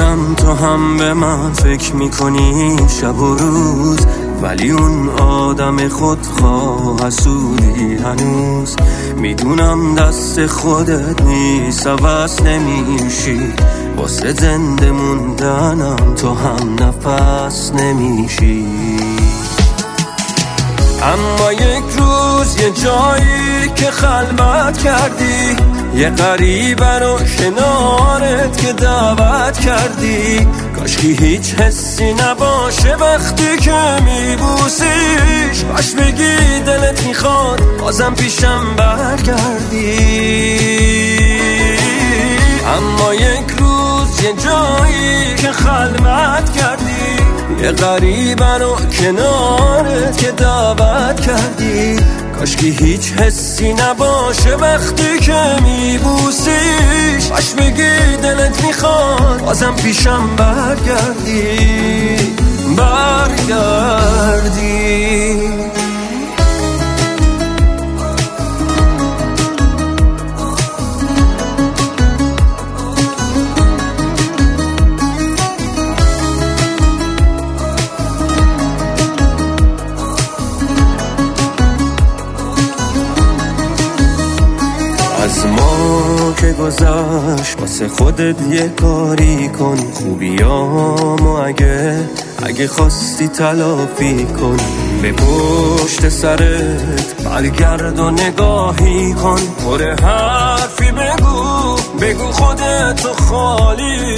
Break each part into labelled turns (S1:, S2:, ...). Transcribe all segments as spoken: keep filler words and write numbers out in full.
S1: میدونم تو هم به من فکر میکنی شب و روز، ولی اون آدم خودخواه حسودی هنوز. میدونم دست خودت نیست، عوض نمیشی، واسه زنده موندنم تو هم نفس نمیشی. اما یک روز یه جایی که خلوت کردی، یه غریبه رو کنارت که دعوت کردی، کاشکی هیچ حسی نباشه وقتی که میبوسیش، کاش بگی دلت میخواد بازم پیشم برگردی. اما یک روز یه جایی که خلوت کردی، یه غریبه رو کنارت که دعوت کردی، کاشکی هیچ حسی نباشه وقتی که میبوسیش، کاش بگی دلت میخواد بازم پیشم برگردی برگردی. از ما که گذشت واسه خودت یه کاری کن، خوبیامو اگه اگه خواستی تلافی کن، به پشت سرت برگرد و نگاهی کن، پر حرفی بگو بگو خودتو خالی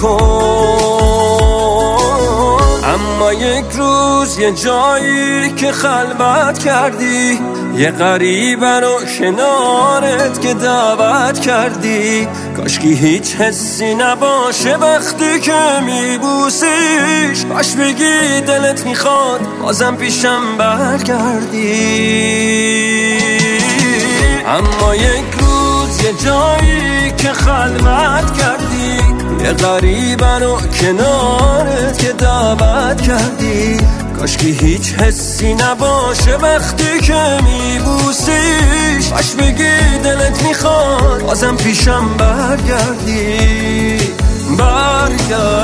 S1: کن. اما یک روز یه جایی که خلوت کردی، یه غریبه رو کنارت که دعوت کردی، کاشکی هیچ حسی نباشه وقتی که میبوسیش، کاش بگی دلت میخواد بازم پیشم برگردی. اما یک روز یه جایی که خلوت کردی، یه غریبه رو کنارت که دعوت کردی، کاشکی هیچ حسی نباشه وقتی که میبوسیش، کاش بگی دلت میخواد بازم پیشم برگردی برگردی.